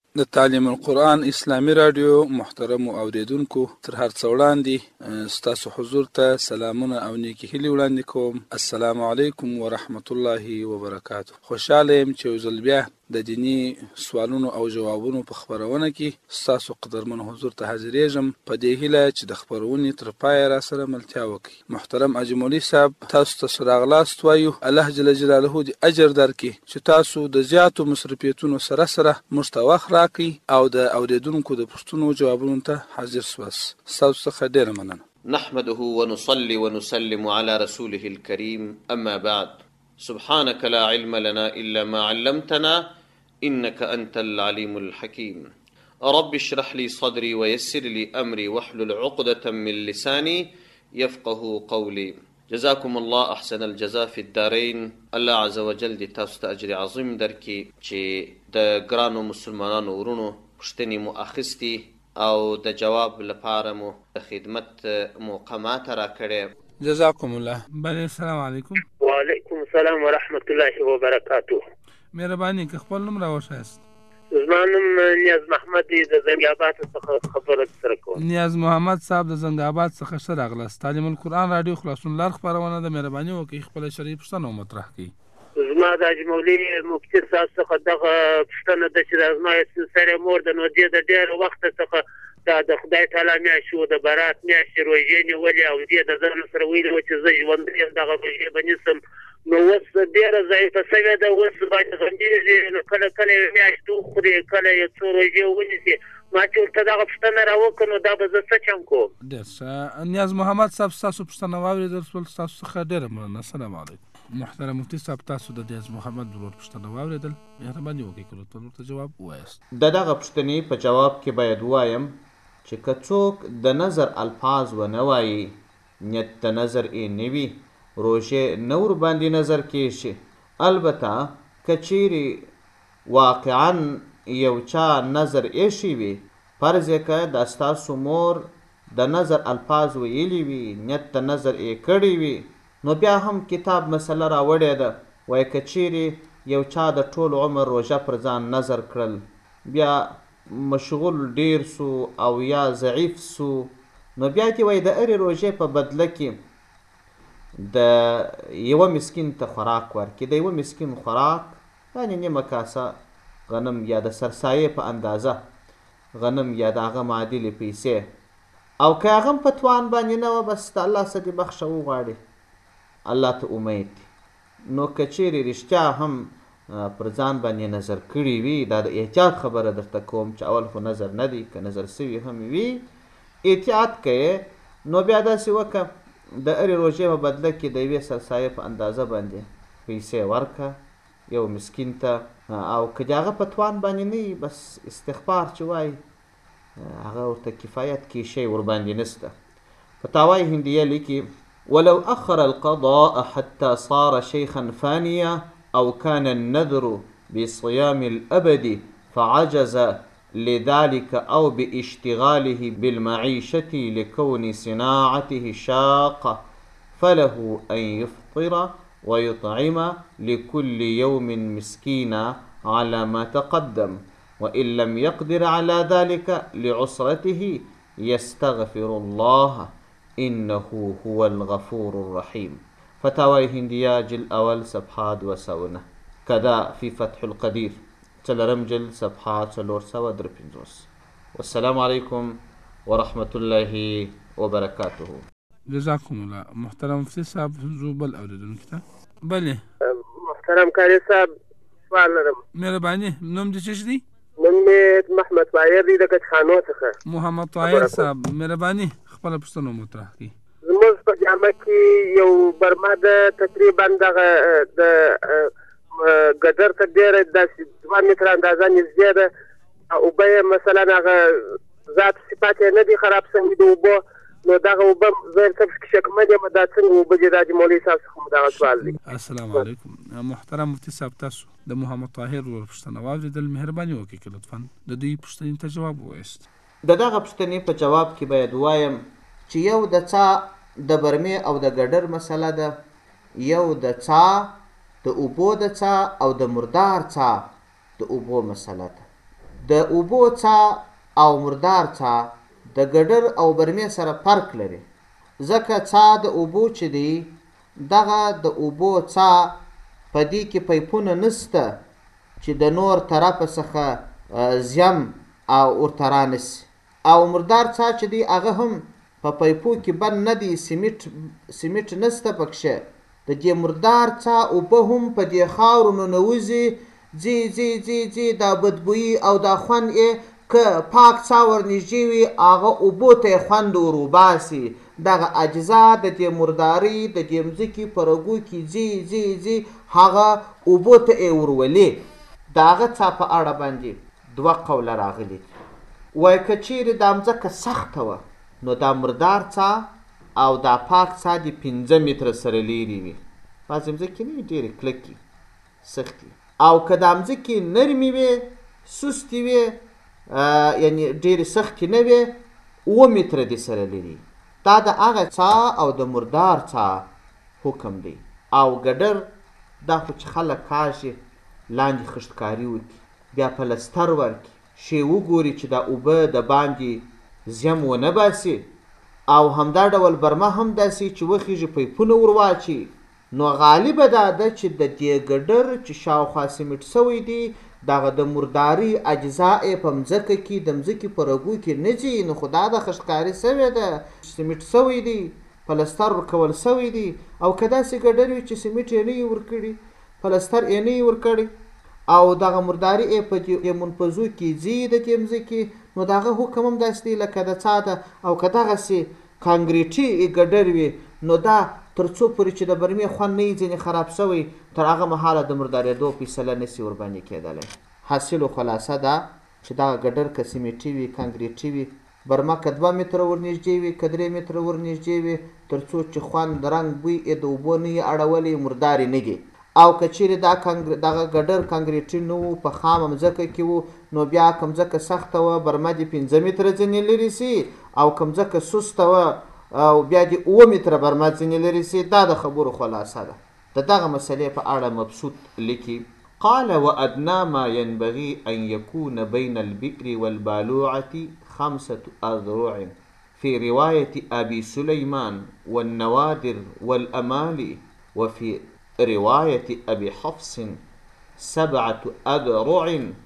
د تعلیم القرآن اسلامی رادیو محترم اوریدونکو، تر هر څه وړاندې ستاسو حضور ته سلامونه او نیکی هیلې وړاندې کوم. السلام علیکم ورحمت الله وبرکاته. خوشاله یم چې یو ځل بیا د دینی سوالونو او جوابونو په خبرونه کې ستاسو قدرمن حضور ته حاضرېږم، په دې هیله چې د خبرونې تر پایه را سره ملتیا وکړي. محترم اجمولي صاحب، تاسو ته راغلاست وایو. الله جل جلاله دې اجر درکړي چې تاسو د زیاتو مصرفیتونو سره سره موږ ته وخت راکړي او د اوریدونکو د پوښتنو جوابونو ته حاضر سواست. ستاسو څخه ډیره مننه. نحمده ونصلي ونسلم على رسوله الكريم، أما بعد. سبحانك لا علم لنا إلا ما علمتنا إنك أنت العليم الحكيم. رب اشرح لي صدري ويسر لي أمري واحلل عقدة من لساني يفقه قولي. جزاكم الله احسن الجزاء في الدارين. الله عز وجل دې تاسو ته اجر عظیم درکړي چې د ګرانو مسلمانانو ورونو پوښتنې مو اخیستي او د جواب لپاره مو د خدمت موقع ماته راکړې. جزاكم الله. بله، السلام علیکم. وعلیکم السلام ورحمت الله وبرکاته. مهرباني که خپل نوم راوښایاست. زما نوم نیاز محمد دی، د زنګ آباد څخه خبره سره کوم. نیاز محمد صاحب د زنګ آباد څخه ښه راغلاست. تعلیم القرآن رادیو خلاصون لار خپرونه ده. مهرباني وکړئ خپله شرعي پوښتنه مطرح کړئ. زما د اجمولي مفتي صاحب څخه دغه پوښتنه ده چې زما یې سره مور د نو دې د ډېر وخت څخه دا د خدای تعالی میاشت و د برات میاشت روژې نیولې او دې د ځان سره ویلي و چې زه ژوندی یم دغه روژې به نیسم. نو اوس ډېره ضعیفه سوې ده، اوس باندې غمېږي. نو کله کله یې میاشت وخوري، کله یې څو روژې ونیسي. ما چې ورته دغه پوښتنه راوکړه نو دا به زه څه چم کوم. ډېر ښه. نیاز محمد صاحب، ستاسو پوښتنه واورېدل شول، ستاسو څخه ډېره مننه. السلام علیکم. محترم مفتي صاحب، تاسو د نیاز محمد ورور پوښتنه واورېدل، مهرباني وکړئ که لطفا ورته جواب ووایاست. د دغه پوښتنې په جواب کې باید ووایم چې که څوک د نظر الفاظ ونه وایي، نیت د نظر یې نه وي، روژې نه ورباندې نظر کېږي. البته که چیرې واقعا یو چا نظر ایښی وي، فرض یې که دا ستاسو مور د نظر الفاظ ویلي وي، نیت د نظر یې کړی وي، نو بیا هم کتاب مسله راوړې ده. وایي که چیرې یو چا د ټول عمر روژه پر ځان نظر کړل، بیا مشغول ډیر سو او یا ضعیف سو، نو بیا کې وایي د هرې روژې په بدله کې د یوه مسکین ته خوراک ورکړي. د یوه مسکین خوراک یعنې نیمه کاسه غنم یا د سرسایې په اندازه غنم یا د هغه معادلې پیسې. او که هغه هم په توان باندې نه وه، بس د الله څه دې بخښه وغواړي، الله ته امید دي. نو که چیرې رښتیا هم پر ځان باندې نظر کړي وي، دا د احتیاط خبره درته کوم چې اول خو نظر نه دی، که نظر سوي هم وي احتیاط کوې. نو بیا داسې وکړه د هرې روژې په بدله کې د یوې سرسایې په اندازه باندې پیسې ورکړه یو مسکین ته. او که د هغه په توان باندې نه وي، بس استغفار چې وایي هغه ورته کفایت کې شی ورباندې نشته. فتاوای هندیه لیکي: ولو أخر القضاء حتى صار شيخا فانيا أو كان النذر بصيام الأبد فعجز لذلك أو باشتغاله بالمعيشة لكون صناعته شاقة فله أن يفطر ويطعم لكل يوم مسكينا على ما تقدم، وإن لم يقدر على ذلك لعسرته يستغفر الله إنه هو الغفور الرحيم. فتاوى هندية جل أول صفحات وسونة، كذا في فتح القدير تلرم جل صفحات سلور سوا دربنجوس. والسلام عليكم ورحمة الله وبركاته. جزاكم الله. محترم مفتي صاحب زوبل اوریدونکو ته. بله محترم قاری صاحب، سوال لرم. مهرباني، نوم دې څه دی؟ نوم مې محمد طاهر دی د کچخانو څخه. محمد طاهر صاحب، مهرباني خپله پوښتنه مطرح کړئ. زموږ په جامه کې یو برما د تقریبا دغه د ګدر ته ډېره داسې 2 متره اندازه نږدې ده. اوبه یې مثلا هغه ذات صفات یې نه دي خراب شوي د اوبو، نو دغه اوبه زه څه پکې شکمن یم، دا څنګه اوبه دي؟ دا د مولوي صاحب څخه مو دغه سوال دی. السلام علیکم. محترم مفتي صاحب، تاسو د محمد طاهر ورور پوښتنه واورېدل، مهرباني وکړئ که لطفا د دوی پوښتنې ته جواب ووایاست. د دغه پوښتنې په جواب کې باید ووایم چې یو د څا د برمې او د ګډر مسله ده، یو د څا د اوبو د څا او د مردار څا د اوبو مسله ده. د اوبو څاه او مردار څاه د ګډر او برمې سره فرق لري، ځکه څاه د اوبو چې دی دغه د اوبو څاه په دې کې پیپونه نسته چې د نور طرفه څخه زیم او ورته رانسي، او مردار څاه چې دی هغه هم په پیپو کې بند نه دی، سیمټ نسته پکښې. د دې مردار څاه اوبه هم په دې خاورو ننوځي، ځي دا بدبویي او دا خوند یې که پاک څاه ورنږدې وي هغه اوبو ته یې خوند ور وباسي. دغه اجزا د دې مردارۍ د دې مځکې په رګو کې ځي هغه اوبو ته یې ورولي. د هغه څاه په اړه باندې دوه قوله راغلي دي. وایي که چیرې دا مځکه سخته وه نو دا مردار څاه او دا پاک څاه دې 5 متره سره لیرې وي. بعضې مځکې نه وي ډېرې کلکې سختې، او که دا مځکې نرمې وي سستې وي یعنې ډېرې سختې نه وي 7 متره دې سره لري. دا د هغه څاه او د مردار څاه حکم دی. او ګډر دا خو چې خلک کاږي لاندې خښتکاري وکړي، بیا پلستر ورکړي، شی وګوري چې دا اوبه د باندې زیم ونه باسي، او همدا ډول برمه هم داسې چې وخیږي پیپونه ور واچي. نو غالبه دا ده چې د دې ګډر چې شاوخوا سیمټ سوی دی دغه د مرداري اجزا یې په مځکه کې د مځکې په رګو کې نه ځي، نو خو دا د خښتکاري سوې ده، سیمټ سوی دی، پلستر ورکول سوی دی. او که داسې ګډر وي چې سیمټ یې نه وي ورکړي، پلستر یې نه وي ورکړی، او دغه مرداري یې په دې منفذو کې ځي د دې مځکې، نو د هغه حکم هم داسې دی لکه د څاه ده. او که دغسې کانکریټي ګډر وي نو دا تر څو پورې چې د برمې خوند نه وي ځینې خراب شوی تر هغه مهاله د مردارېدو فیصله نشي ورباندې کېدلی. حاصل و خلاصه ده چې دغه ګډر که سیمټي وي کانکریټي وي، برمه که 2 متره ورنږدې وي که 3 متره ورنږدې وي، تر څو چې خوند رنګ بوی یې د اوبو نه یې اړولی مردارې نه دي. او که چیرې دغه ګډر کانکریټي نه و په خامه مځکه کې و نو بیا که مځکه سخته وه برمه دې 5 متره ځینې لرې سي، او که مځکه سسته وه او بیا دې 7 متره برمه ځینې لرې سي. دا د خبرو خلاصه ده. د دغه مسئلې په اړه مبسوط لیکي قال وأدنى ما ينبغي أن يكون بين البئر والبالوعة 5 أذرع في رواية أبي سليمان والنوادر والأمالي، وفي رواية أبي حفص 7 أذرع.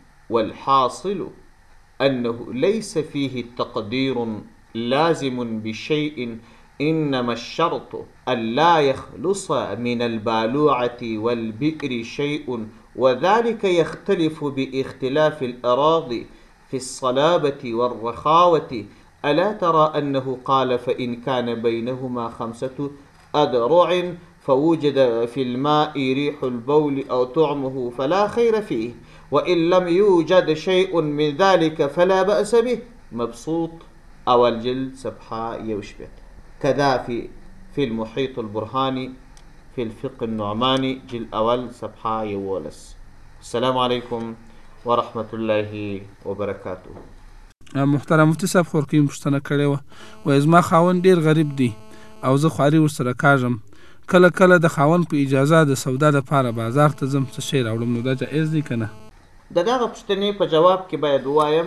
والحاصل أنه ليس فيه تقدير لازم بشيء، إنما الشرط أن لا يخلص من البالوعة والبئر شيء، وذلك يختلف باختلاف الأراضي في الصلابة والرخاوة. ألا ترى أنه قال فإن كان بينهما 5 أذرع فوجد في الماء ريح البول أو طعمه فلا خير فيه، وإن لم يوجد شيء من ذلك فلا بأس به. مبسوط أول جلد صفحة 1. كذا في المحيط البرهاني في الفقه النعماني جلد أول صفحة 1. السلام عليكم ورحمة الله وبركاته. محترم مفتي صاحب خورکیم پوښتنه کړې وه، وایي زما خاوند ډېر غریب دی او زه خواري ورسره کاږم، کله کله د خاوند په اجازه د سودا لپاره بازار ته ځم، څه شی راوړم، نو دا جایز دی که نه؟ د دغه پوښتنې په جواب کې باید ووایم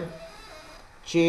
چې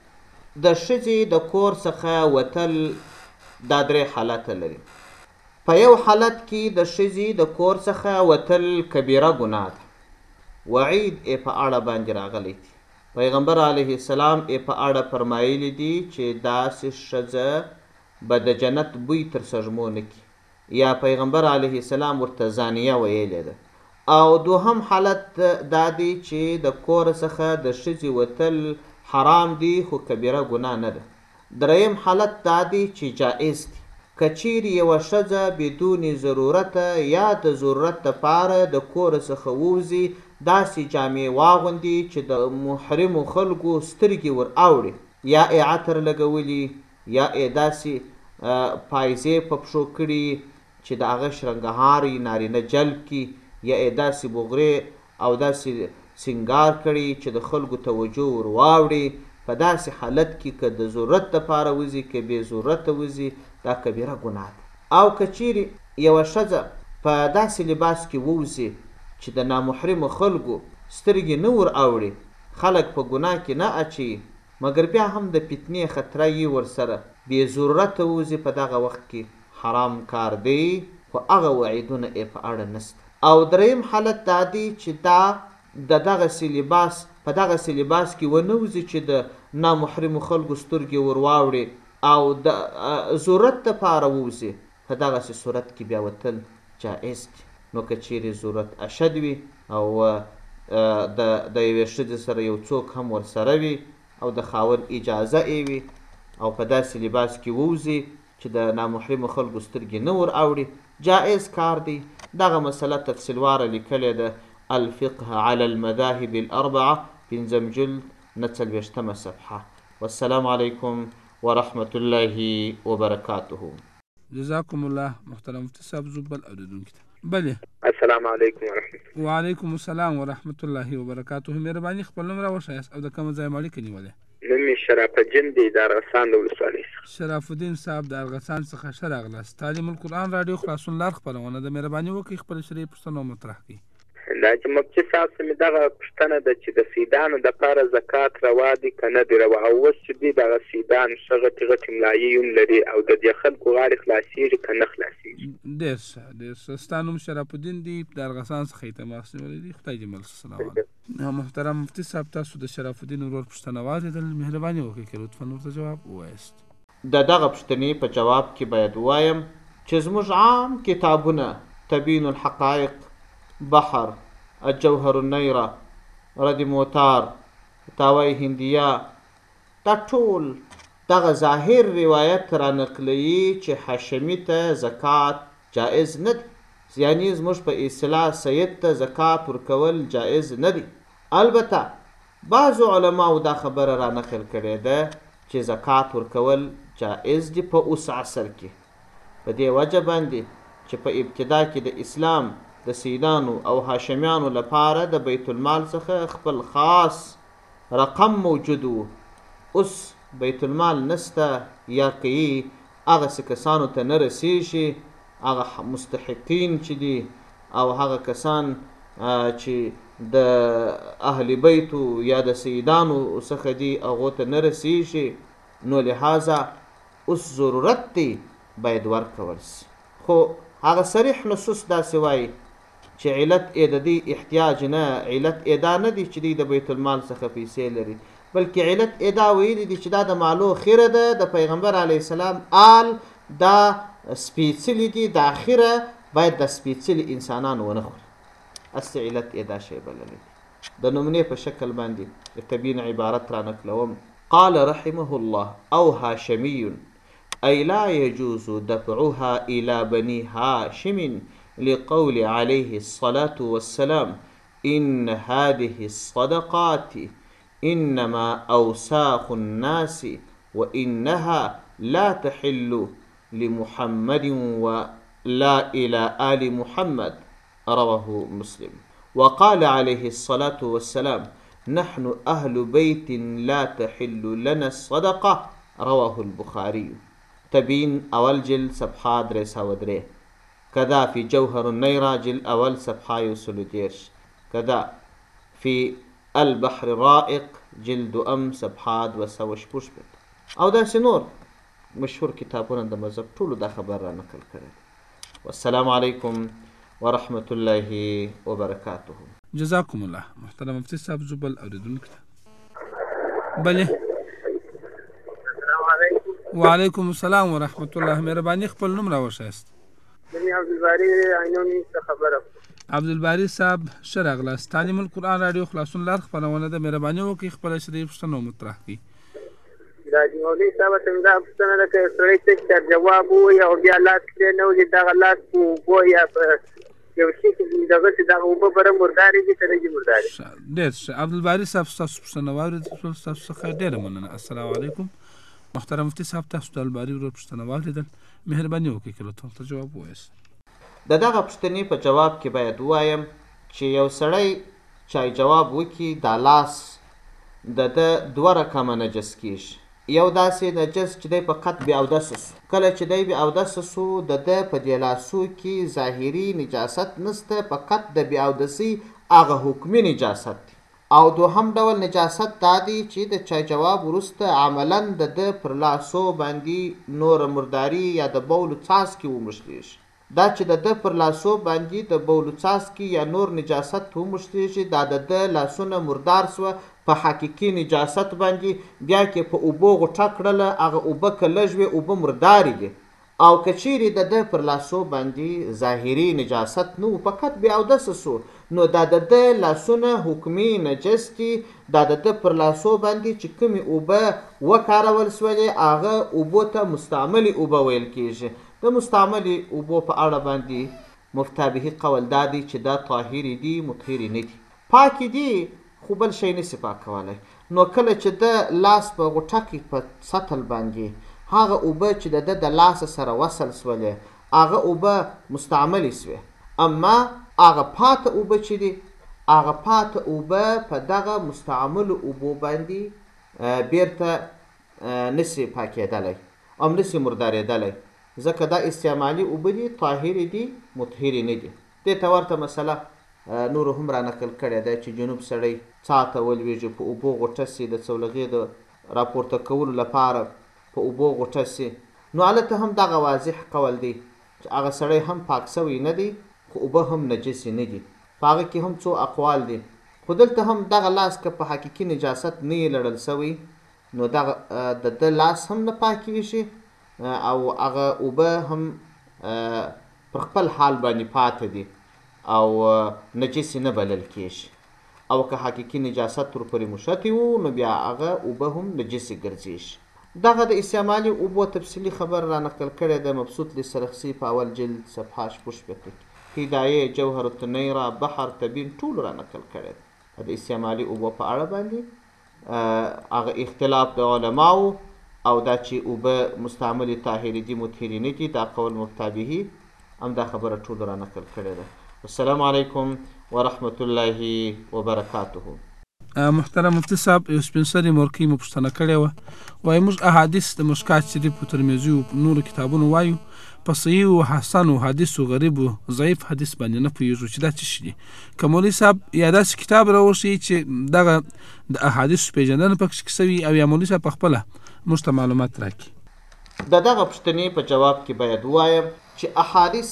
د ښځې د کور څخه وتل دا 3 حالته لري. په یو حالت کې د ښځې د کور څخه وتل کبیره ګناه ده، وعید یې په اړه باندې راغلی دی. پیغمبر علیه السلام یې په اړه فرمایلی دي چې داسې ښځه به د جنت بوی تر سږمو نه کړي، یا پیغمبر علیه السلام ورته زانیه ویلې ده. او دوهم حالت دا دی چې د کور څخه د ښځې وتل حرام دی خو کبیره ګناه نه ده. دریم حالت دا دی چې جائز دی. که چیرې یوه ښځه بدون ضرورت یا د ضرورت دپاره د کور څخه ووځي، داسې جامې واغوندي چې د محرمو خلکو سترګې ور اوړي، یا یې عطر لګولي، یا یې داسې پایزې په پښو کړي چې د هغه شرنګهار نارینه جلب کړي، یا یې داسې بغرې او داسې سنګار کړي چې د خلکو توجه ور واوړي. په داسې حالت کې که د ضرورت دپاره وځي که بې ضرورته وځي دا کبیره ګناه ده. او که چیرې یوه ښځه په داسې لباس کې ووځي چې د نامحرمو خلکو سترګې نه ور اوړي، خلک په ګناه کې نه اچي مګر بیا هم د فتنې خطره یې ورسره بې ضرورته وځي په دغه وخت کې حرام کار دی خو هغه وعیدونه یې په اړه نسته او دریم حالت دا دی چې دا د دغسې لباس په دغسې لباس کې ونوځي چې د نامحرمو خلکو سترګې ور واوړي او د ضرورت دپاره ووځي په دغسې صورت کې بیا وتل جایز دي نو که چیرې ضرورت اشد وي او د یوې ښځې سره یو څوک هم ورسره وي او د خاوند اجازه یې وي او په داسې لباس کې ووځي چې د نامحرمو خلکو سترګې نه ور اوړي جایز کار دی دغه مسله تفصیلواره لیکلې ده الفقه على المذاهب الاربعه پنځم جلد 49 صفحه والسلام علیکم ورحمة الله وبرکاته جزاکم الله محترم مفتي صاحب زبل اوریدونکو ته بلې السلام علیکم ورحمت الله وعلیکم السلام ورحمت الله وبرکاته مهرباني خپل نوم راوښایاست او د کوم ځای مو اړیکه نیولې نوم مې شرف الدین دی د ارغسان د ولسوالۍ څخه شرف الدین صاحب د ارغسان څخه ښه راغلاست تعلیم القرآن راډیو خلاصون لار خپرونه د مهرباني وکړئ خپل شرعي پوښتنه مطرح کړئ دا چې مفتي صاحب څه مې دغه پوښتنه ده چې د سیدانو دپاره زکات روا دي که نه دي روا او اوس چې دوی دغه سیدان ښه غټې غټې ملایې هم لري او د دې خلکو غاړې خلاصېږي که نه خلاصېږي ډېر ښه ډېر ښه ستا نوم شرف الدین دی د ارغسان څخه یې تماس نیولی دی خدای دې مل سلامات محترم مفتي صاحب تاسو د شرف الدین ورور پوښتنه واورېدل مهرباني وکړئ که لطفا ورته جواب ووایاست د دغه پوښتنې په جواب کې باید ووایم چې زموږ عام کتابونه تبین الحقایق بحر الجوهر النیره رد موتار فتاوی هندیه دا ټول دغه ظاهر روایت را نقلوي چې حشمي ته زکات جایز نه دی یعنی زموږ په اصطلاح سید ته زکات ورکول جایز نه دی البته بعضو علماو دا خبره را نقل کړې ده چې زکات ورکول جایز دي په اوس عصر کې په دې وجه باندې چې په ابتدا کې د اسلام د سیدانو او هاشمیانو لپاره د بیت المال څخه خپل خاص رقم موجود و اوس بیت المال نسته یا که یې هغسې کسانو ته نه رسیږي هغه مستحقین چې دي او هغه کسان چې د اهل بیتو یا د سیدانو څخه دي هغو ته نه رسیږي نو لهذا اوس ضرورت دی باید ورکول سي خو هغه صریح نصوص داسې وایي چې علت یې د دې احتیاج نه علت یې دا نه دی چې دوی د بیت المال څخه پیسې لري بلکې علت یې دا ویلي دي چې دا د مالو خیره ده د پیغمبر علیه السلام آل دا سپیڅلي دي دا خیره باید د سپیڅلي انسانان ونه خوري اصلي علت یې دا شی بللی دي د نمونې په شکل باندې د تبین عبارت را نقلوم قال رحمه الله او هاشمي أي لا يجوز دفعها إلى بني هاشم لقول عليه الصلاة والسلام إن هذه الصدقات إنما أوساخ الناس وإنها لا تحل لمحمد ولا إلى آل محمد رواه مسلم وقال عليه الصلاة والسلام نحن أهل بيت لا تحل لنا الصدقة رواه البخاري تبين أول جلد صفحة 303 كذا في جوهر النيرة جلد أول صفحة 110 كذا في البحر الرائق جلد صفحة 216 او داسې نور مشهور کتابونه د مذهب ټولو دا خبر را نقل کړی والسلام علیکم ورحمة الله وبرکاته جزاکم الله محترم مفتي صاحب زبل اوریدونکو ته بلې وعلیکم السلام ورحمت الله مهرباني خپل نوم راوښایاست زمي عبدالباري عینونی څخه خبره عبدالباري صاحب ښه راغلاست تعلیم القرآن راډیو خلاصون لار خپرونه ده مهرباني وکړئ خپله شرعي پوښتنه مطرح کړئ دا چې مولوي صاحب ته دا پوښتنه ده که سړی ته جواب ووایي او بیا لاس پرې نه وځي دغه لاس په اوبو یا په یو شي کې دغسې دغه اوبه بره مردارې دي که نه دي مردارې ډېر ښه عبدالباري صاحب ستاسو پوښتنه واورېدل ستاسو څخه ډېره مننه السلام علیکم محترم مفتي صاحب تاسو د الباري ورور پوښتنه واورېدل مهرباني وکړئ که لطفا ورته جواب ووایاست د دغه پوښتنې په جواب کې باید ووایم چې یو سړی چای جواب وکړي دا لاس د ده دوه رقمه نجس کېږي یو داسې نجس چې دی فقط بې اودسه سو کله چې دی بې اودسه سو د ده په دې لاسو کې ظاهري نجاست نسته فقط د بې اودسۍ هغه حکمي نجاست دی او دوهم ډول نجاست دا دی چې د چای جواب وروسته عملا د ده پر لاسو باندې نوره مرداري یا د بولو څاڅکي وموښلېږي. دا چې د ده پر لاسو باندې د بولو څاڅکي یا نور نجاست وموښلېږي دا د ده لاسونه مردار سوه په حقیقي نجاست باندې بیا کې په اوبو غوټه کړله هغه اوبه که لږ وې اوبه مردارې دي او که چیرې د ده پر لاسو باندې ظاهري نجاست نه و فقط بې اودسه سو نو دا د ده لاسونه حکمي نجس دي. دا د ده پر لاسو باندې چې کومې اوبه وکارول سولې هغه اوبو ته مستعملې اوبه ویل کېږي. د مستعملې اوبو په اړه باندې مفتابهي قول دا دی چې دا طاهرې دي مطهرې نه دي. پاکې دي خو بل شی نسي پاکولی. نو کله چې د لاس په غوټه کې په سطل باندې هغه اوبه چې د ده د لاسه سره وصل سولې هغه اوبه مستعملې سوې اما هغه پاته اوبه چې دي هغه پاته اوبه په دغه مستعملو اوبو باندې بیرته نسي پاکېدلی او نسي مردارېدلی ځکه دا استعمالي اوبه دي طاهرې دي مطهرې نه دي. دې ته ورته مسله نورو هم را نقل کړې ده چې جنوب سړی څا ته ولویږي په اوبو غوټه سي د څولغې د راپورته کولو لپاره په اوبو غوټه سي نو هلته هم دغه واضح قول دی چې هغه سړی هم پاک سوی نه دی خو اوبه هم نجسې نه دي. په هغه کې هم څو اقوال دي خو دلته هم دغه لاس که په حقیقي نجاست نه یې لړل سوی نو دغه د ده لاس هم نه پاکېږي او هغه اوبه هم پر خپل حال باندې پاته دي او نجسې نه بلل کېږي او که حقیقي نجاست ورپورې مشتې وو نو بیا هغه اوبه هم نجسې ګرځېږي. دغه د استعمالي اوبو تفصیلي خبر را نقل کړی د مبسوط لسرخسي په اول جلد صفحه شپږ هدایه جوهر التنیره بحر تبین ټولو را نقل کړی د استعمالي اوبو په اړه باندې هغه اختلاف د علماو او دا چې اوبه مستعملې طاهرې دي مطهرې نه دي دا قول مفتابهي همدا خبره ټولو را نقل کړې ده. السلام علیکم ورحمة الله وبرکاته. محترم مفتي صاحب یو سپین سري مورکۍ مو پوښتنه کړې وه وایي موږ احادیث د مشکات شریف و ترمذي و نورو کتابونو وایو په صحیح و حسن و حدیث و غریب و ضعیف حدیث باندې نه پوهېږو چې دا څه شي دي. که مولوي صاحب یا داسې کتاب راوښیي چې دغه د احادیثو پېژندنه پکې سوي او یا مولوي صاحب پخپله موږ ته معلومات راکړي. د دغه پوښتنې په جواب کې باید ووایم چې احادیث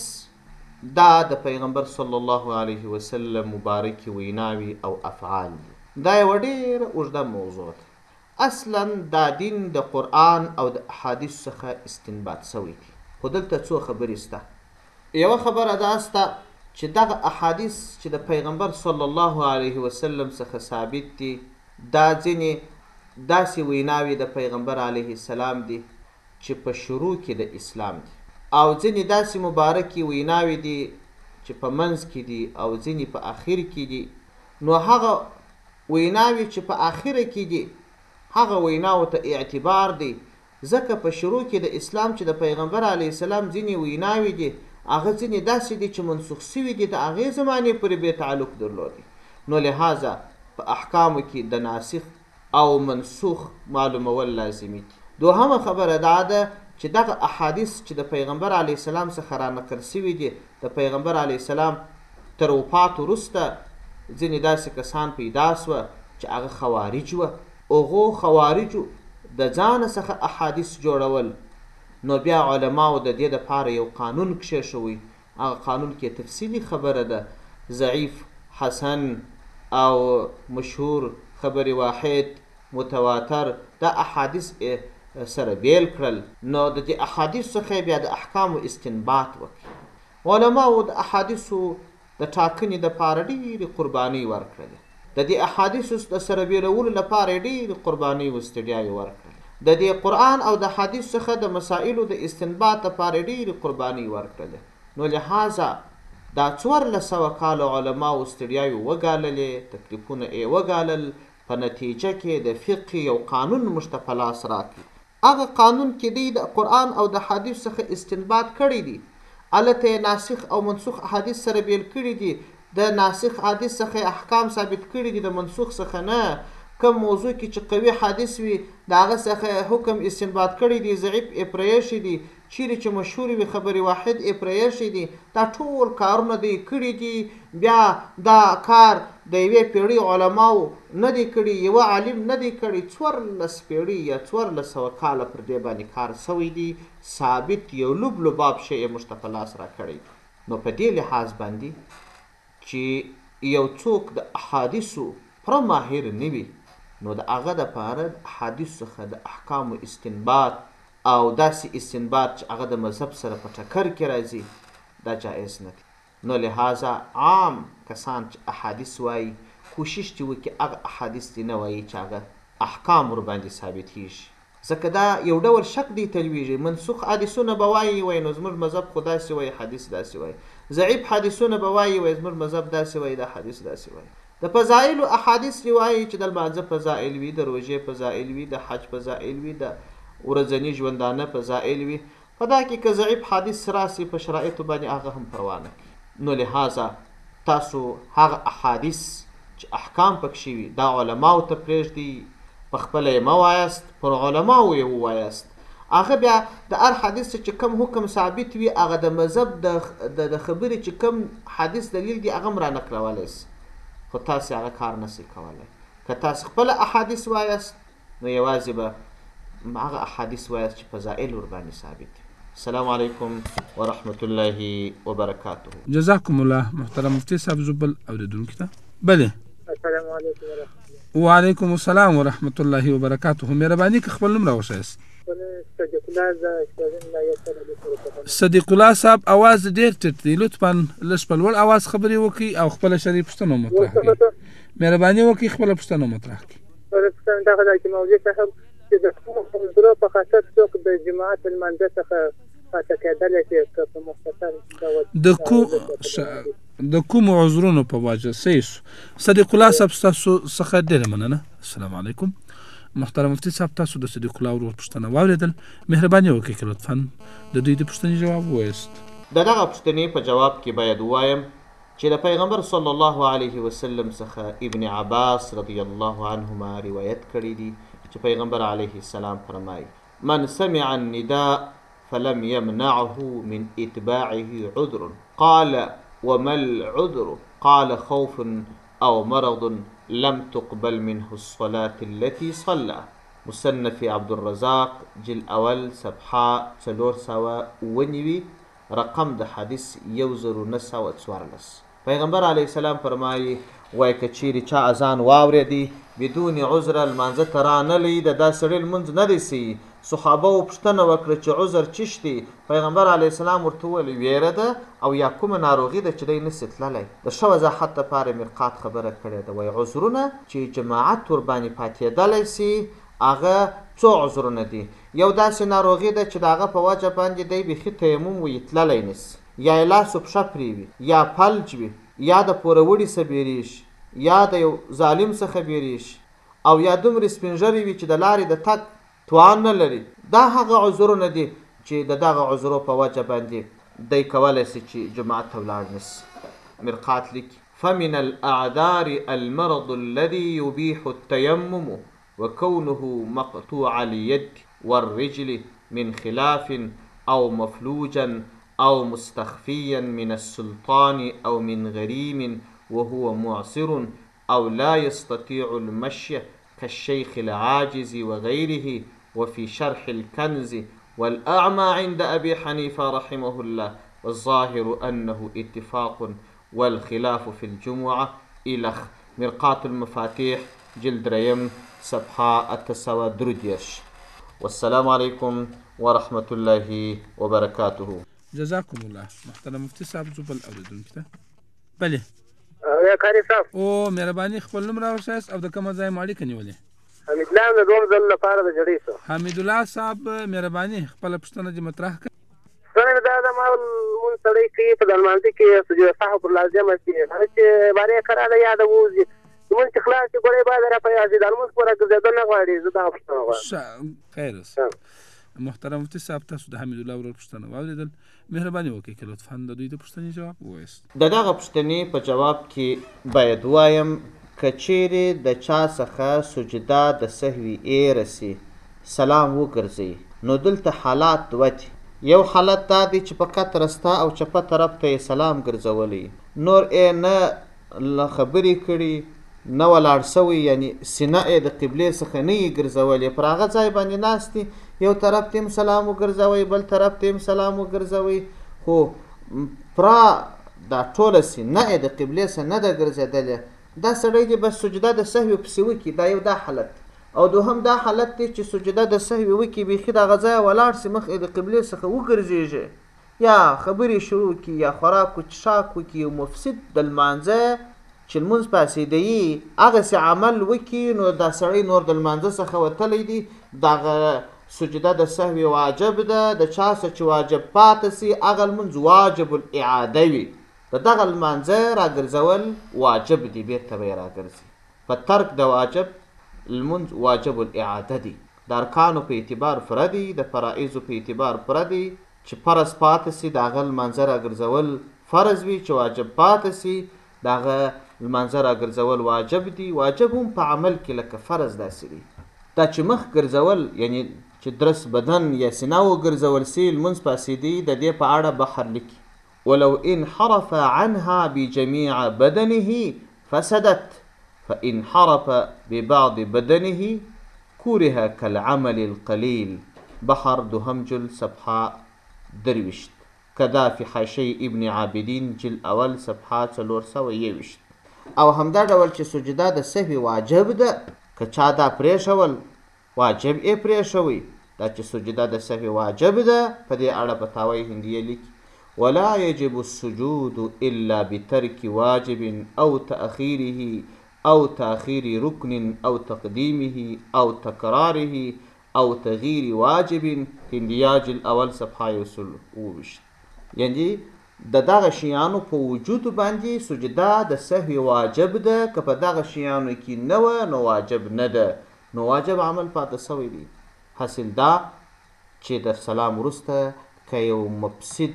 دا د پیغمبر صلی الله علیه وسلم مبارکې ویناوي او افعال دي. دا یوه ډېره اوږده موضوع ده. اصلا دا دین د قرآن او د احادیثو څخه استنباط سوی دی خو دلته څو خبرې سته. یوه خبره دا سته چې دغه احادیث چې د پیغمبر صلی الله علیه وسلم څخه ثابت دي دا ځینې داسې ویناوې د پیغمبر علیه السلام دي چې په شروع کې د اسلام دي او ځینې داسې مبارکې ویناوې دي چې په منځ کې دي او ځینې په اخر کې دي. نو هغه ویناوې چې په اخره کې دي هغه ویناو ته اعتبار دی ځکه په شروع کې د اسلام چې د پیغمبر علیه السلام ځینې ویناوې دي هغه ځینې داسې دي چې منسوخ سوي دي د هغې زمانې پورې بې تعلق درلودي. نو لهذا په احکامو کې د ناسخ او منسوخ معلومول لازمي دي. دوهمه خبره دا ده چې دغه احادیث چې د پیغمبر علیه السلام څخه را نقل سوي دي د پیغمبر علیه السلام تر وفات وروسته ځینې داسې کسان پیدا سوه چې هغه خوارج وه هغو خوارجو د ځانه څخه احادیث جوړول نو بیا علماو د دې دپاره یو قانون کښېښوی هغه قانون کې تفصیلي خبره ده ضعیف حسن او مشهور خبر واحد متواتر دا احادیث سره بیل کړل نو د دې احادیثو څخه بیا د احکامو استنباط وکړي. علماو د احادیثو د ټاکنې دپاره ډېرې قربانۍ ورکړلې د دې احادیثو د سره بیلولو لپاره یې ډېرې قربانۍ و ستړیاوې ورکړلې د دې قرآن او د حدیث څخه د مسایلو د استنباط دپاره یې ډېرې قربانۍ ورکړلې. نو لهذا دا 1400 کاله علماو ستړیاوې وګاللې تکلیفونه یې وګالل په نتیجه کې د فقه یو قانون موږ ته په لاس راکړي. هغه قانون کې دی د قرآن او د حدیث څخه استنباط کړی دی هلته یې ناسخ او منسوخ احادیث سره بیل کړي دي د ناسخ حدیث څخه احکام ثابت کړي دي د منسوخ څخه نه. کوم موضوع کې چې قوي حدیث وي د هغه څخه حکم استنباط کړی دي ضعیف یې پرېښي دي چیرې چې مشهور وي خبر واحد یې پرېښي دي دا ټول کارونه دی کړي دي. بیا دا کار د یوې پیړۍ علماو نه دی کړي، یوه عالم نه دی کړي، 14 پیړۍ یا 1400 کاله پر دې باندې کار سوی دی، ثابت یو لباب شی یې موږ ته په لاس راکړی. نو په دې لحاظ باندې چې یو څوک د احادیثو پوره ماهر نه وي، نو د هغه دپاره د احادیثو څخه د احکامو استنباط او داسې استنباط چې هغه د مذهب سره په ټکر کې راځي دا جایز نه دی. نو لحاظه عام کسان چې احادیث وایي کوشش چې وکړي هغه احادیث دې نه وایي چې هغه احکام ورباندې ثابتېږي، ځکه دا یو ډول شک دی تلویږي. منسوخ حدیثونه به وایي نو زموږ مذهب خو داسې وایي، حدیث داسې وایي. ضعیف حدیثونه به وایي زموږ مذهب داسې وایي، دا حدیث داسې وایي. د فضایلو احادیث وایي چې د لمانځه فضایل وي، د روژې فضایل وي، د حج فضایل وي، د ورځني ژوندانه فضایل وي. په دا کې که ضعیف حدیث راسي په شرایطو باندې هغه هم پروا نه کوي. نو لحاظه تاسو هغه احادیث چې احکام پکښې وي دا علماو ته پرېږدي، په خپله یې مه وایاست، پر علماو یې ووایاست. هغه بیا د هر حدیث چې کوم حکم ثابت وي هغه د مذهب د خبرې چې کوم حدیث دلیل دی هغه هم رانقلولی سي، خو تاسې هغه کار نسئ کولی. که تاسې خپله احادیث وایاست نو یوازې به هغه احادیث وایاست چې فضایل ورباندې ثابت وي. السلام علیکم ورحمة الله وبرکاته. جزاکم الله. محترم مفتی صاحب زبل اوریدونکي ته بله. السلام علیکم ورحمة الله. وعلیکم السلام ورحمة الله وبرکاته. مهرباني که خپل نوم راوښایاست. صدیق الله صاحب اواز ډېر ټیټ دی، لطفا لږ په لوړ اواز خبرې وکړئ او خپله شرعي پوښتنه مطرح کړئ. مهرباني وکړئ خپله پوښتنه مطرح کړئ. پوښتنه دغه ده چې موضوع صاحب چې د کومو عذرو په خاطر څوک د جماعت لمانځه څخه پاتې کېدلی شي که په مختصر ډول د کومو عذرونو په وجه. صحیح شو. صدیق الله صاحب ستاسو څخه ډېره مننه. السلام علیکم. محترم مفتي صاحب تاسو د صدیق الله ورور پوښتنه واورېدل، مهرباني وکړئ که لطفا د دوی د پوښتنې جواب ووایاست. د دغه پوښتنې په جواب کې باید ووایم چې د پیغمبر صلی الله علیه وسلم څخه ابن عباس رضی الله عنهما روایت کړی دي چې پیغمبر علیه السلام فرمایي من سمع النداء فلم يمنعه من اتباعه عذر قال وما العذر قال خوف او مرض لم تقبل منه الصلاة التي صلى. مصنف عبدالرزاق جل اول صفحه 409 رقم د حدیث 1914. پیغمبر علیه السلام فرمایي وای که چیرې چا اذان واورېدی بدون عذر لمانځه ته رانلی د دا سړي لمونځ نه دی سي. صحابه و پوښتنه وکړه چې عذر چیش دی؟ پیغمبر علیه السلام ورته وویل ویره ده او یا کومه ناروغي ده چې دی نسي تللی. د ښه وضاحت دپاره مرقات خبره کړې ده. وایي عذرونه چې جماعت ورباندې پاتېدلی سي هغه څو عذرونه دي. یو داسې ناروغي ده چې د هغه په وجه باندې دی بیخي تیمم وي تللی نسي، یا یې لاس و پښه پرې وي، یا فلج وي، یا د پوروړي څخه بیریږي، یا د یو ظالم څخه بیریږي، او یا دومره سپین ږیری وي چې د لارې د تګ توان نه لري. دا هغه عذرونه دي چې د دغه عذرو په وجه باندې دی کولی سي چې جماعت ته ولاړ نسي. مرقات لیکي فمن الاعذار المرض الذي يبيح التيمم وكونه مقطوع اليد والرجل من خلاف او مفلوجا أو مستخفيا من السلطان أو من غريم وهو معسر أو لا يستطيع المشي كالشيخ العاجز وغيره. وفي شرح الكنز والأعمى عند أبي حنيفة رحمه الله والظاهر أنه اتفاق والخلاف في الجمعة إلخ. مرقات المفاتيح جلد ريم صفحة 9 والسلام عليكم ورحمة الله وبركاته. جزاکم الله. محترم مفتی صاحب زبل اوریدونکي ته بله. یا کاری صاحب او مهرباني خپل نوم راوښایاست او د کومه ځای مو اړیکه نیولې؟ حمید الله د دوم ځل لپاره د جړۍ څه. حمید الله صاحب مهرباني خپله پوښتنه دې مطرح کړه. څنګه دا د ما مونږ سړی کوي په لمانځه کې سجده صاحب لازمه چې هغه چې بارې کراله یاد ووځي مونږ چې خلاص چې ګورې بعد را پیاځي د لمونځ پوره ګرځېدل نه غواړي. زه دا پوښتنه غواړم. خیر اوسه. محترم مفتي صاحب تاسو د حمید الله ورور پوښتنه واورېدل، مهرباني وکړئ که لطفا د دوی د پوښتنې جواب ووایاست. د دغه پوښتنې په جواب کې باید وایم که چیرې د چا څخه سجده د سهوي ایره سي سلام وګرځئ نو دلته حالات دوه دي. یو حالت دا دی چې فقط رسته او چپه طرف ته یې سلام ګرځولی، نور یې نه خبرې کړي نه ولاړ سوی، یعنی سینه یې د قبلې څخه نه یې ګرځولې، پر هغه ځای باندې ناست دي، یو طرف ته هم سلام وګرځوئ بل طرف ته هم سلام وګرځوئ، خو پرا دا ټوله سینه یې د قبلې څخه نه ده ګرځېدلې، دا سړی دی بس سجده د سهوي پسې وکړي. دا یو دا حالت. او دوهم دا حالت دی چې سجده د سهوي وکړي، بیخي د هغه ځایه ولاړ سي، مخ یې د قبلې څخه وګرځېږي، یا خبرې شروع کړي یا خوراک و چښاک وکړي، یو مفسد د لمانځه چې لمونځ پاسېدهیي هغسې عمل وکړي، نو دا سړی نور د لمانځه څخه وتلی دی، دغه سجده د سهوي واجب ده. د چا څه چې واجب پاته سي هغه لمونځ واجب الاعاده وي، د دغه لمانځه راګرځول واجب دي، بېرته به یې راګرځي. په ترک د واجب لمونځ واجب الاعاده دي. د ارکانو په اعتبار پوره دي، د فرایضو په اعتبار پوره دي. چې فرض پاته سي د هغه لمانځه راګرځول فرض وي، چې واجب پاته سي د هغه لمانځه راګرځول واجب دي. واجب هم په عمل کې لکه فرض داسې دي. دا چې مخ ګرځول یعنی چې درس بدن یا سینه وګرځول سي لمونځ پاسېدي، د دې په اړه بحر لیکي ولو انحرف عنها بجميع بدنه فسدت فإن حرف ببعض بدنه كره كالعمل القليل. بحر دوهم جل صفحه 23 کدا فی حاشیه ابن عابدین جل اول صفحه 421. او همدا ډول چې سجده د سهوي واجب ده، که چا دا پرېښول واجب یې پرېښوي، دا چې سجده د سهوي واجب ده، په دې اړه فتاوی هندیه لیکي ولا يجب السجود الا بترك واجب او تأخيره او تأخير ركن او تقديمه او تكراره او تغییر واجب. هندیاج الاول صفحه 22. یعنی د دغه شیانو په وجود باندې سجده د سهوي واجب ده، که په دغه شیانو کې نه وه نو واجب نه ده، نو واجب عمل پاته سوی دی. حاصل دا چې د سلام وروسته که یو مفسد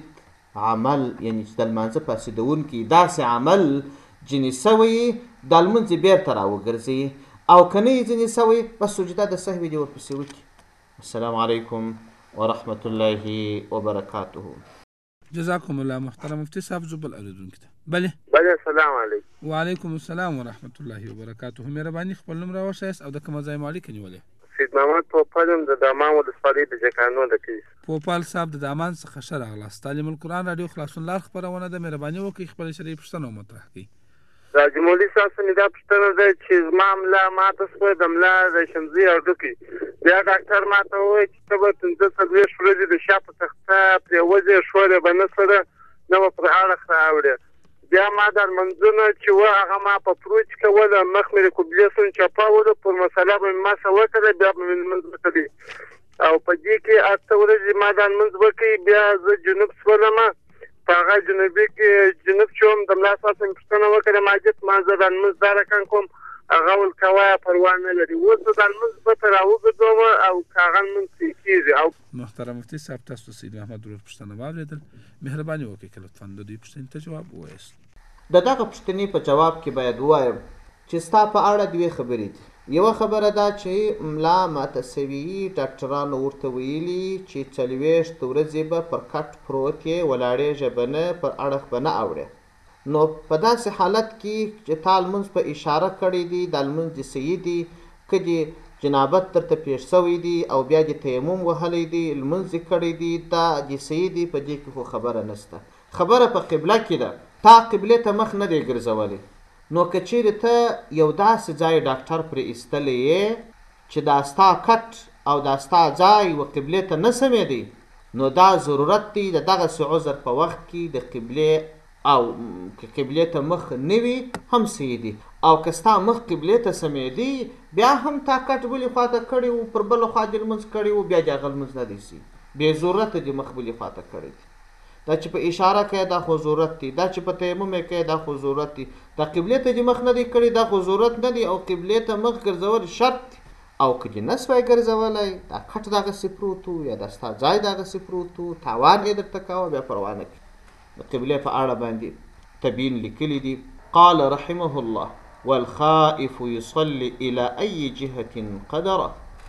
عمل یعنی چې د لمانځه فاسدونکي داسې عمل ځینې سوی د لمونځ یې بېرته راوګرځوي، او که نه یې ځینې سوی بس سجده د سهوي دې ورپسې وکړي. السلام علیکم ورحمة الله وبرکاته. جزاکم الله محترم مفتی صاحب. زبل اوریدونکو ته بله السلام علیکم. وعلیکم السلام ورحمة الله وبرکاته. مهرباني خپل نوم راوښیاست او د کومه ځای مو اړیکه نیولې؟ سید محمد پوپل یم، د دامان ولسوالۍ د جکانو د کلي. پوپل صاحب د دامان څخه ښه راغلاست. تعلیم القرآن راډیو خلاصون لار خپرونه ده، مهرباني وکړئ خپله شرعي پوښتنه ومطرح کړئ. راجي مولوي صاحب څخه مې دا پوښتنه ده چې زما ملا ماته شوه، د ملا د شمزۍ هډوکي، بیا ډاکټر ماته وویل چې ته به 15-40 ورځې د شا په تخته پرېوځې، شوله به نه سره نه به پر اړخ راوړې. بیا ما دا لمنځونه چې وه هغه ما په پروچ کوله، مخ مې د قبلې سم چپاوله، پر مسله به مې ماسه وکړه، بیا به مې لمونځ وکړي. او په دې کې 8 ورځې ما دا لمونځ وکړي، بیا زه جنوب شولم، په هغه جنوبي کې جنوب چې وم د ملا صاحب څخه پوښتنه وکړه، ماجد ما زه دا لمونځ دا رقم کوم، هغه ویل کوایه پروا نه لري. اوس زه دا لمونځ بېرته راوګرځوم او که هغه لمونځ صحیح کېږي. او محترم مفتي صاحب تاسو سید احمد ورور پوښتنه واورېدل، مهرباني وکړئ که لطفا د دوی پوښتنې ته جواب ووایاست. د دغه پوښتنې په جواب کې باید ووایم چې ستا په اړه دوې خبرې دي. یوه خبره دا چې ملا ماته سوي، ډاکټرانو ورته ویلي چې 40 ورځې به پر کټ پروت یې، ولاړېږه به نه، پر اړخ به نه اوړې. نو په داسې حالت کې چې تا لمونځ په اشاره کړی دی، دا لمونځ دې صحیح دی، که دې جنابت درته پېښ سوی دی او بیا دې تیمم وهلی دی، لمونځ دې کړی دی، دا دې صحیح دی، په دې کې خو خبره نشته. خبره په قبله کې ده، تا قبلې ته مخ نه دی ګرځولی. نو که چیرې ته یو داسې ځای ډاکټر پرې ایستلی یې چې دا ستا کټ او دا ستا ځای و قبلې ته نه سمېدی، نو دا ضرورت دی د دغسې عذر په وخت کې د قبلې او که قبلې ته مخ نه وي هم صحیح دي، او که ستا مخ قبلې ته سمېدي بیا هم تا کټ بلې خوا ته کړی و، پر بله خوا دې لمونځ کړی و، بیا دې هغه لمونځ نه دی صحیح، بې ضرورته دې مخ بلې خوا ته کړی دی. دا چې په اشاره کوي دا خو ضرورت دی، دا چې په تیمم یې کوي دا خو ضرورت دی، دا قبلې ته دې مخ نه دی کړی دا خو ضرورت نه دی، او قبلې ته مخ ګرځول شرط دی. او که دې نه سوی ګرځولی، دا کټ دغسې پروت و یا دا ستا ځای دغسې پروت و، تاوان یې درته کوه، بیا پروا نه کړي. د قبلې په اړه باندې تبیین لیکلی دي. قال رحمه الله والخائف يصلي إلى أي جهة قدره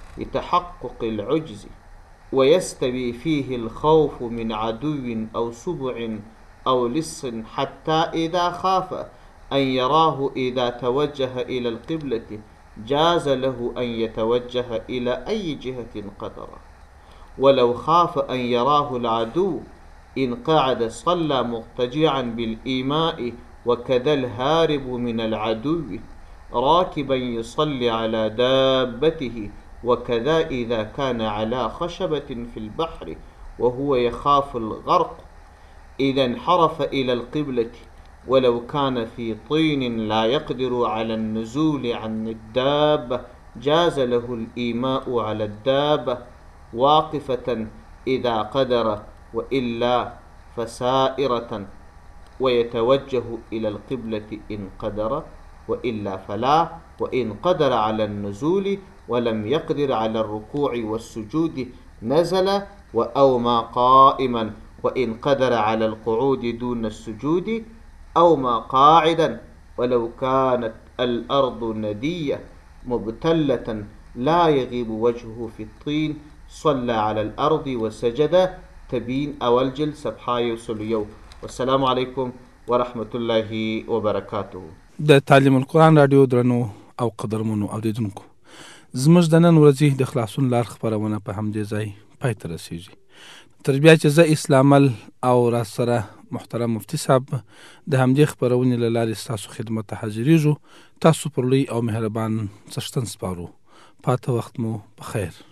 لتحقق العجز ويستوي فيه الخوف من عدو أو سبع أو لص حتى إذا خاف أن يراه إذا توجه إلى القبلة جاز له أن يتوجه إلى أي جهة قدر، ولو خاف أن يراه العدو إن قعد صلى مضطجعا بالإيماء، وكذا الهارب من العدو راكبا يصلي على دابته، وكذا إذا كان على خشبة في البحر وهو يخاف الغرق إذا انحرف إلى القبلة، ولو كان في طين لا يقدر على النزول عن الدابة جاز له الإيماء على الدابة واقفة إذا قدر، وإلا فسائرة، ويتوجه إلى القبلة إن قدر، وإلا فلا. وإن قدر على النزول ولم يقدر على الركوع والسجود نزل وأومى قائما، وإن قدر على القعود دون السجود أومى قاعدا، ولو كانت الأرض ندية مبتلة لا يغيب وجهه في الطين صلى على الأرض وسجد تبين أول جل سبحايو سليو. والسلام عليكم ورحمة الله وبركاته. د تعلیم القرآن رادیو درنو او قدرمنو اوریدونکو، زموږ د نن ورځې د خلاصون لار خپرونه په همدې ځای پای ته رسیږي. تر بیا چې زه اسلامل او را سره محترم مفتی صاحب د همدې خپرونې له لارې ستاسو خدمت ته حاضرېږو، تاسو پر لوی او مهربان څښتن سپارو. پاته وخت مو په خیر.